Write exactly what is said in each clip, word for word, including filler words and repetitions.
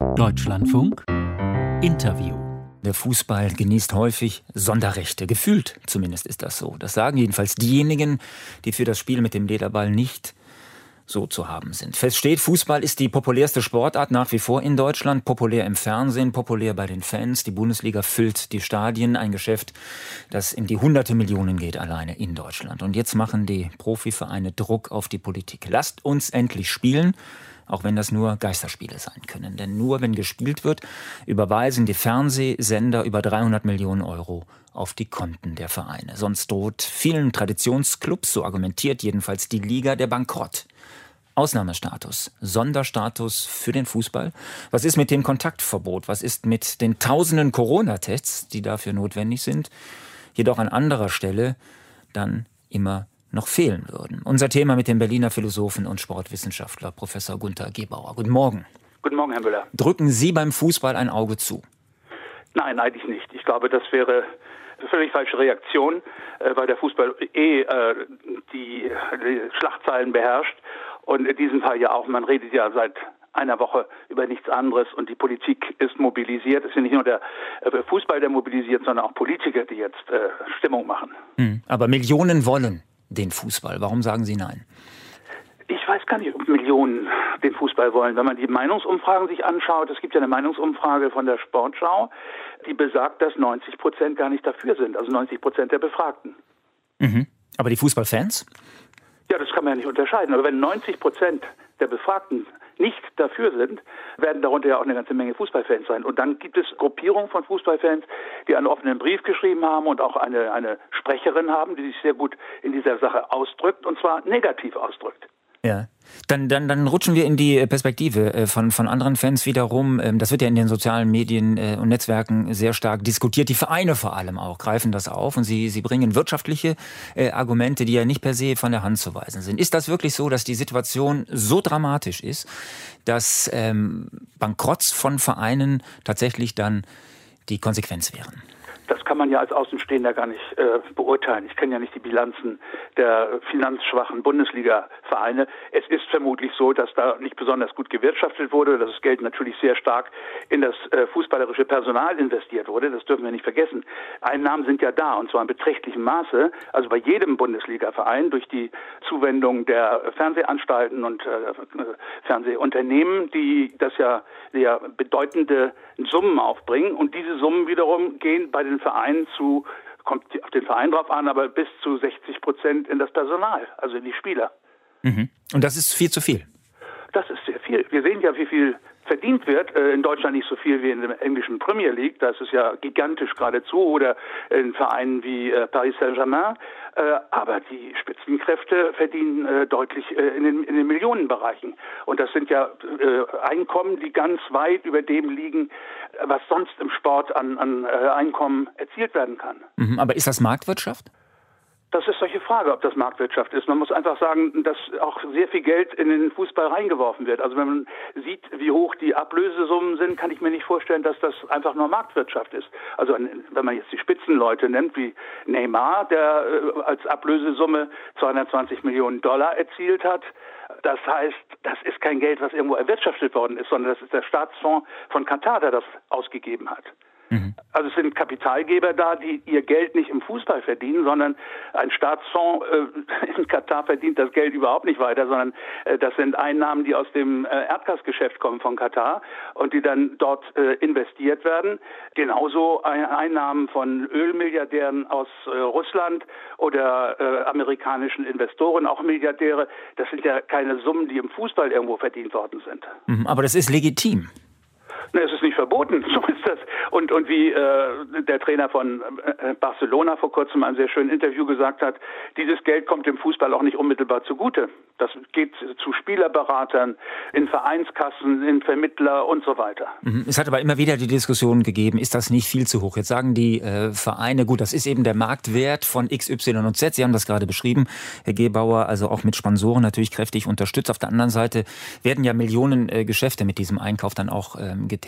Deutschlandfunk Interview. Der Fußball genießt häufig Sonderrechte. Gefühlt zumindest ist das so. Das sagen jedenfalls diejenigen, die für das Spiel mit dem Lederball nicht so zu haben sind. Fest steht, Fußball ist die populärste Sportart nach wie vor in Deutschland. Populär im Fernsehen, populär bei den Fans. Die Bundesliga füllt die Stadien. Ein Geschäft, das in die hunderte Millionen geht alleine in Deutschland. Und jetzt machen die Profivereine Druck auf die Politik. Lasst uns endlich spielen. Auch wenn das nur Geisterspiele sein können. Denn nur wenn gespielt wird, überweisen die Fernsehsender über dreihundert Millionen Euro auf die Konten der Vereine. Sonst droht vielen Traditionsclubs, so argumentiert jedenfalls die Liga, der Bankrott. Ausnahmestatus, Sonderstatus für den Fußball. Was ist mit dem Kontaktverbot? Was ist mit den tausenden Corona-Tests, die dafür notwendig sind? Jedoch an anderer Stelle dann immer noch fehlen würden. Unser Thema mit dem Berliner Philosophen und Sportwissenschaftler Professor Günter Gebauer. Guten Morgen. Guten Morgen, Herr Müller. Drücken Sie beim Fußball ein Auge zu? Nein, eigentlich nicht. Ich glaube, das wäre eine völlig falsche Reaktion, weil der Fußball eh äh, die, die Schlagzeilen beherrscht. Und in diesem Fall ja auch, man redet ja seit einer Woche über nichts anderes und die Politik ist mobilisiert. Es ist ja nicht nur der Fußball, der mobilisiert, sondern auch Politiker, die jetzt äh, Stimmung machen. Hm, aber Millionen wollen den Fußball. Warum sagen Sie nein? Ich weiß gar nicht, ob Millionen den Fußball wollen. Wenn man die Meinungsumfragen sich anschaut, es gibt ja eine Meinungsumfrage von der Sportschau, die besagt, dass neunzig Prozent gar nicht dafür sind, also neunzig Prozent der Befragten. Mhm. Aber die Fußballfans? Ja, das kann man ja nicht unterscheiden. Aber wenn neunzig Prozent der Befragten nicht dafür sind, werden darunter ja auch eine ganze Menge Fußballfans sein. Und dann gibt es Gruppierungen von Fußballfans, die einen offenen Brief geschrieben haben und auch eine, eine Sprecherin haben, die sich sehr gut in dieser Sache ausdrückt, und zwar negativ ausdrückt. Ja, dann, dann, dann rutschen wir in die Perspektive von, von anderen Fans wiederum. Das wird ja in den sozialen Medien und Netzwerken sehr stark diskutiert. Die Vereine vor allem auch greifen das auf und sie, sie bringen wirtschaftliche Argumente, die ja nicht per se von der Hand zu weisen sind. Ist das wirklich so, dass die Situation so dramatisch ist, dass ähm, Bankrotts von Vereinen tatsächlich dann die Konsequenz wären? Das kann man ja als Außenstehender gar nicht äh, beurteilen. Ich kenne ja nicht die Bilanzen der finanzschwachen Bundesliga-Vereine. Es ist vermutlich so, dass da nicht besonders gut gewirtschaftet wurde, dass das Geld natürlich sehr stark in das äh, fußballerische Personal investiert wurde. Das dürfen wir nicht vergessen. Einnahmen sind ja da, und zwar in beträchtlichem Maße. Also bei jedem Bundesliga-Verein durch die Zuwendung der Fernsehanstalten und äh, Fernsehunternehmen, die das ja sehr bedeutende Summen aufbringen. Und diese Summen wiederum gehen bei den Vereinen zu, kommt auf den Verein drauf an, aber bis zu sechzig Prozent in das Personal, also in die Spieler. Mhm. Und das ist viel zu viel? Das ist sehr viel. Wir sehen ja, wie viel verdient wird. In Deutschland nicht so viel wie in der englischen Premier League. Das ist ja gigantisch geradezu. Oder in Vereinen wie Paris Saint-Germain. Aber die Spitzenkräfte verdienen deutlich in den, in den Millionenbereichen. Und das sind ja Einkommen, die ganz weit über dem liegen, was sonst im Sport an, an Einkommen erzielt werden kann. Mhm, aber ist das Marktwirtschaft? Das ist solche Frage, ob das Marktwirtschaft ist. Man muss einfach sagen, dass auch sehr viel Geld in den Fußball reingeworfen wird. Also wenn man sieht, wie hoch die Ablösesummen sind, kann ich mir nicht vorstellen, dass das einfach nur Marktwirtschaft ist. Also wenn man jetzt die Spitzenleute nennt, wie Neymar, der als Ablösesumme zweihundertzwanzig Millionen Dollar erzielt hat, das heißt, das ist kein Geld, was irgendwo erwirtschaftet worden ist, sondern das ist der Staatsfonds von Katar, der das ausgegeben hat. Also es sind Kapitalgeber da, die ihr Geld nicht im Fußball verdienen, sondern ein Staatsfonds äh, in Katar verdient das Geld überhaupt nicht weiter, sondern äh, das sind Einnahmen, die aus dem äh, Erdgasgeschäft kommen von Katar und die dann dort äh, investiert werden. Genauso Einnahmen von Ölmilliardären aus äh, Russland oder äh, amerikanischen Investoren, auch Milliardäre. Das sind ja keine Summen, die im Fußball irgendwo verdient worden sind. Aber das ist legitim. Ne, es ist nicht verboten, so ist das. Und, und wie äh, der Trainer von äh, Barcelona vor kurzem ein sehr schönes Interview gesagt hat, dieses Geld kommt dem Fußball auch nicht unmittelbar zugute. Das geht zu Spielerberatern, in Vereinskassen, in Vermittler und so weiter. Es hat aber immer wieder die Diskussion gegeben, ist das nicht viel zu hoch? Jetzt sagen die äh, Vereine, gut, das ist eben der Marktwert von X, Y und Z. Sie haben das gerade beschrieben, Herr Gebauer, also auch mit Sponsoren natürlich kräftig unterstützt. Auf der anderen Seite werden ja Millionen äh, Geschäfte mit diesem Einkauf dann auch ähm, getätigt. Das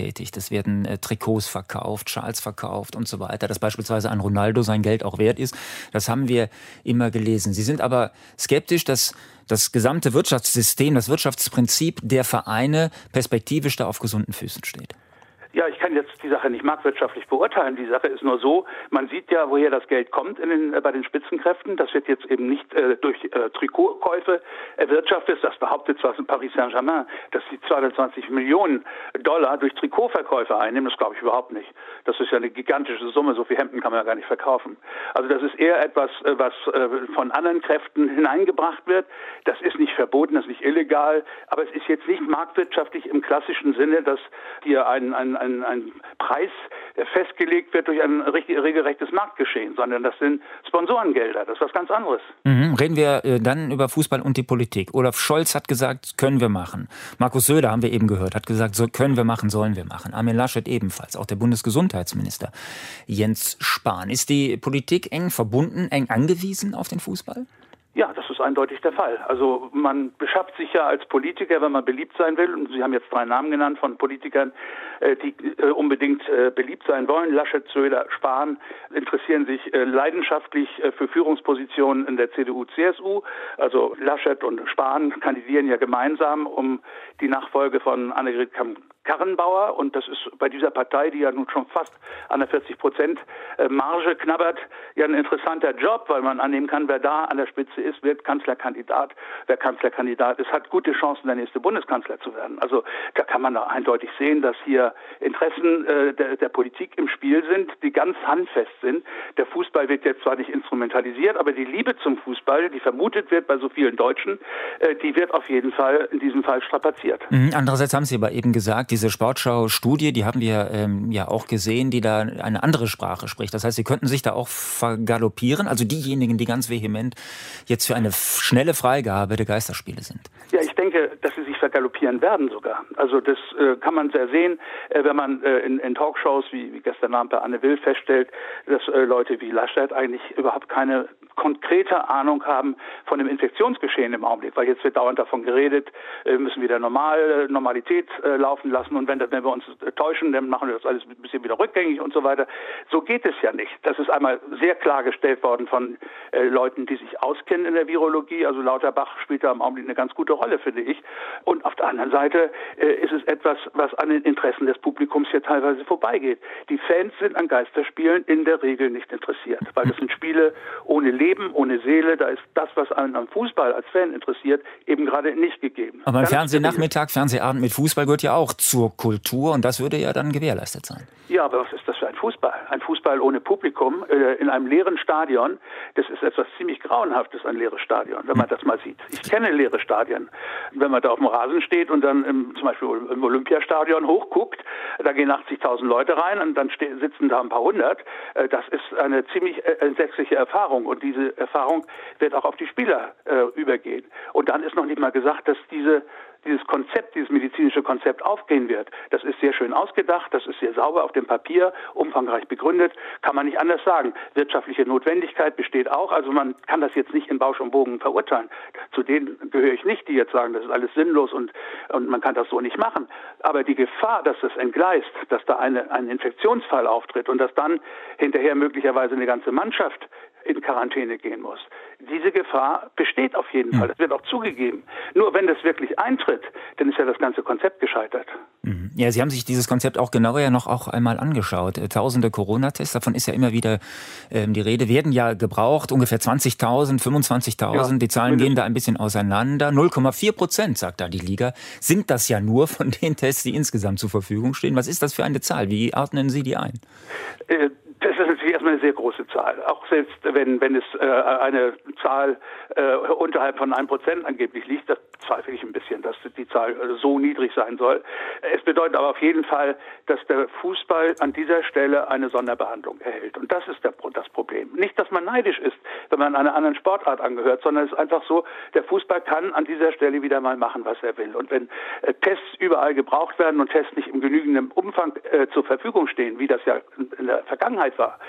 es werden äh, Trikots verkauft, Schals verkauft und so weiter, dass beispielsweise ein Ronaldo sein Geld auch wert ist. Das haben wir immer gelesen. Sie sind aber skeptisch, dass das gesamte Wirtschaftssystem, das Wirtschaftsprinzip der Vereine perspektivisch da auf gesunden Füßen steht. Ja, ich kann jetzt die Sache nicht marktwirtschaftlich beurteilen. Die Sache ist nur so, man sieht ja, woher das Geld kommt in den, äh, bei den Spitzenkräften. Das wird jetzt eben nicht äh, durch äh, Trikotkäufe erwirtschaftet. Das behauptet zwar Paris Saint-Germain, dass sie zweihundertzwanzig Millionen Dollar durch Trikotverkäufe einnehmen. Das glaube ich überhaupt nicht. Das ist ja eine gigantische Summe. So viel Hemden kann man ja gar nicht verkaufen. Also das ist eher etwas, äh, was äh, von anderen Kräften hineingebracht wird. Das ist nicht verboten, das ist nicht illegal. Aber es ist jetzt nicht marktwirtschaftlich im klassischen Sinne, dass hier ein, ein Ein, ein Preis festgelegt wird durch ein richtig, regelrechtes Marktgeschehen, sondern das sind Sponsorengelder, das ist was ganz anderes. Mhm. Reden wir äh, dann über Fußball und die Politik. Olaf Scholz hat gesagt, können wir machen. Markus Söder, haben wir eben gehört, hat gesagt, so können wir machen, sollen wir machen. Armin Laschet ebenfalls, auch der Bundesgesundheitsminister Jens Spahn. Ist die Politik eng verbunden, eng angewiesen auf den Fußball? Ja, das ist eindeutig der Fall. Also man beschafft sich ja als Politiker, wenn man beliebt sein will, und Sie haben jetzt drei Namen genannt von Politikern, die unbedingt beliebt sein wollen. Laschet, Söder, Spahn interessieren sich leidenschaftlich für Führungspositionen in der C D U, C S U. Also Laschet und Spahn kandidieren ja gemeinsam um die Nachfolge von Annegret Kramp-Karrenbauer, und das ist bei dieser Partei, die ja nun schon fast an der vierzig Prozent Marge knabbert, ja ein interessanter Job, weil man annehmen kann, wer da an der Spitze ist, wird Kanzlerkandidat. Wer Kanzlerkandidat ist, hat gute Chancen, der nächste Bundeskanzler zu werden. Also da kann man da eindeutig sehen, dass hier Interessen äh, der, der Politik im Spiel sind, die ganz handfest sind. Der Fußball wird jetzt zwar nicht instrumentalisiert, aber die Liebe zum Fußball, die vermutet wird bei so vielen Deutschen, äh, die wird auf jeden Fall in diesem Fall strapaziert. Mhm. Andererseits haben Sie aber eben gesagt, diese Sportschau-Studie, die haben wir ähm, ja auch gesehen, die da eine andere Sprache spricht. Das heißt, Sie könnten sich da auch vergaloppieren, also diejenigen, die ganz vehement jetzt für eine schnelle Freigabe der Geisterspiele sind. Ja, ich denke, dass sie sich vergaloppieren werden sogar. Also das äh, kann man sehr sehen, äh, wenn man äh, in, in Talkshows wie, wie gestern Abend bei Anne Will feststellt, dass äh, Leute wie Laschet eigentlich überhaupt keine konkrete Ahnung haben von dem Infektionsgeschehen im Augenblick, weil jetzt wird dauernd davon geredet, wir müssen wieder normal, Normalität äh, laufen lassen, und wenn, wenn wir uns äh, täuschen, dann machen wir das alles ein bisschen wieder rückgängig und so weiter. So geht es ja nicht. Das ist einmal sehr klargestellt worden von äh, Leuten, die sich auskennen in der Virologie. Also Lauterbach spielt da im Augenblick eine ganz gute Rolle, finde ich. Und auf der anderen Seite äh, ist es etwas, was an den Interessen des Publikums hier teilweise vorbeigeht. Die Fans sind an Geisterspielen in der Regel nicht interessiert, weil das sind Spiele ohne Leben, ohne Seele. Da ist das, was einen am Fußball als Fan interessiert, eben gerade nicht gegeben. Aber ein Fernsehnachmittag, Fernsehabend mit Fußball gehört ja auch zur Kultur, und das würde ja dann gewährleistet sein. Ja, aber was ist das für ein Fußball? Ein Fußball ohne Publikum äh, in einem leeren Stadion, das ist etwas ziemlich Grauenhaftes, ein leeres Stadion, wenn man das mal sieht. Ich kenne leere Stadien. Wenn man da auf dem Rasen steht und dann im, zum Beispiel im Olympiastadion hochguckt, da gehen achtzigtausend Leute rein und dann ste- sitzen da ein paar hundert. Äh, das ist eine ziemlich äh, entsetzliche Erfahrung, und diese Erfahrung wird auch auf die Spieler äh, übergehen. Und dann ist noch nicht mal gesagt, dass diese dieses Konzept, dieses medizinische Konzept aufgehen wird. Das ist sehr schön ausgedacht, das ist sehr sauber auf dem Papier, umfangreich begründet, kann man nicht anders sagen. Wirtschaftliche Notwendigkeit besteht auch, also man kann das jetzt nicht in Bausch und Bogen verurteilen. Zu denen gehöre ich nicht, die jetzt sagen, das ist alles sinnlos und, und man kann das so nicht machen. Aber die Gefahr, dass das entgleist, dass da eine, ein Infektionsfall auftritt und dass dann hinterher möglicherweise eine ganze Mannschaft in Quarantäne gehen muss. Diese Gefahr besteht auf jeden Fall. Das wird auch zugegeben. Nur wenn das wirklich eintritt, dann ist ja das ganze Konzept gescheitert. Ja, Sie haben sich dieses Konzept auch genauer ja noch auch einmal angeschaut. Tausende Corona-Tests, davon ist ja immer wieder ähm, die Rede, werden ja gebraucht. Ungefähr zwanzigtausend, fünfundzwanzigtausend. Ja, die Zahlen gehen da ein bisschen auseinander. null Komma vier Prozent, sagt da die Liga, sind das ja nur von den Tests, die insgesamt zur Verfügung stehen. Was ist das für eine Zahl? Wie ordnen Sie die ein? Äh, Das ist natürlich erstmal eine sehr große Zahl. Auch selbst wenn, wenn es äh, eine Zahl äh, unterhalb von einem Prozent angeblich liegt, das zweifle ich ein bisschen, dass die Zahl äh, so niedrig sein soll. Es bedeutet aber auf jeden Fall, dass der Fußball an dieser Stelle eine Sonderbehandlung erhält. Und das ist der, das Problem. Nicht, dass man neidisch ist, wenn man einer anderen Sportart angehört, sondern es ist einfach so, der Fußball kann an dieser Stelle wieder mal machen, was er will. Und wenn äh, Tests überall gebraucht werden und Tests nicht im genügenden Umfang äh, zur Verfügung stehen, wie das ja in der Vergangenheit war,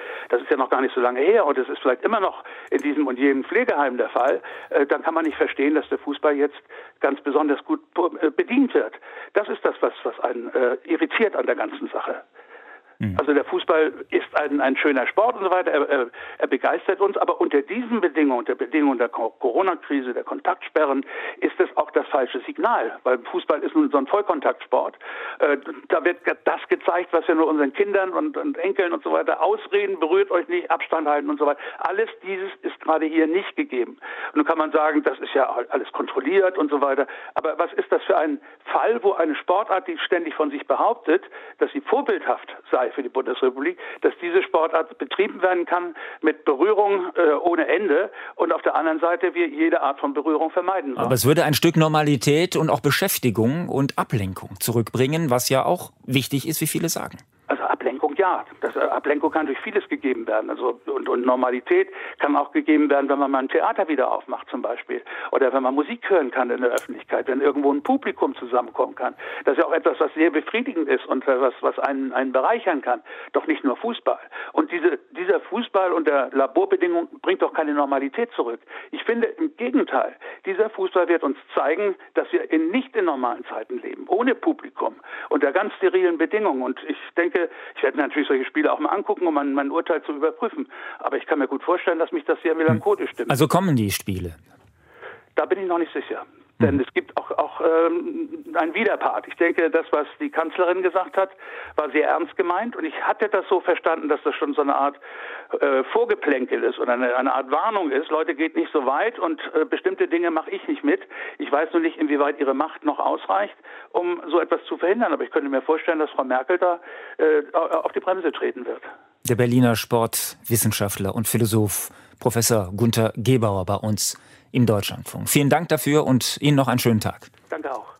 das ist ja noch gar nicht so lange her und es ist vielleicht immer noch in diesem und jenem Pflegeheim der Fall, äh, dann kann man nicht verstehen, dass der Fußball jetzt ganz besonders gut äh, bedient wird. Das ist das, was, was einen äh, irritiert an der ganzen Sache. Also der Fußball ist ein, ein schöner Sport und so weiter, er, er, er begeistert uns, aber unter diesen Bedingungen, unter Bedingungen der Corona-Krise, der Kontaktsperren, ist es auch das falsche Signal, weil Fußball ist nun so ein Vollkontaktsport. Äh, da wird das gezeigt, was wir nur unseren Kindern und, und Enkeln und so weiter ausreden, berührt euch nicht, Abstand halten und so weiter. Alles dieses ist gerade hier nicht gegeben. Und nun kann man sagen, das ist ja alles kontrolliert und so weiter, aber was ist das für ein Fall, wo eine Sportart, die ständig von sich behauptet, dass sie vorbildhaft sei für die Bundesrepublik, dass diese Sportart betrieben werden kann mit Berührung äh, ohne Ende und auf der anderen Seite wir jede Art von Berührung vermeiden sollen. Aber es würde ein Stück Normalität und auch Beschäftigung und Ablenkung zurückbringen, was ja auch wichtig ist, wie viele sagen. Also Ablenkung, ja. Das, äh, Ablenkung kann durch vieles gegeben werden. Also und, und Normalität kann auch gegeben werden, wenn man mal ein Theater wieder aufmacht zum Beispiel. Oder wenn man Musik hören kann in der Öffentlichkeit, wenn irgendwo ein Publikum zusammenkommen kann. Das ist ja auch etwas, was sehr befriedigend ist und äh, was, was einen, einen bereichern kann. Doch nicht nur Fußball. Und diese, dieser Fußball unter Laborbedingungen bringt doch keine Normalität zurück. Ich finde im Gegenteil, dieser Fußball wird uns zeigen, dass wir in nicht in normalen Zeiten leben, ohne Publikum, unter ganz sterilen Bedingungen. Und ich denke, ich werde natürlich solche Spiele auch mal angucken, um mein, mein Urteil zu überprüfen. Aber ich kann mir gut vorstellen, dass mich das sehr melancholisch stimmt. Also kommen die Spiele? Da bin ich noch nicht sicher. Denn es gibt auch, auch ähm, einen Widerpart. Ich denke, das, was die Kanzlerin gesagt hat, war sehr ernst gemeint. Und ich hatte das so verstanden, dass das schon so eine Art äh, Vorgeplänkel ist oder eine, eine Art Warnung ist. Leute, geht nicht so weit und äh, bestimmte Dinge mache ich nicht mit. Ich weiß nur nicht, inwieweit ihre Macht noch ausreicht, um so etwas zu verhindern. Aber ich könnte mir vorstellen, dass Frau Merkel da äh, auf die Bremse treten wird. Der Berliner Sportwissenschaftler und Philosoph Professor Gunter Gebauer bei uns im Deutschlandfunk. Vielen Dank dafür und Ihnen noch einen schönen Tag. Danke auch.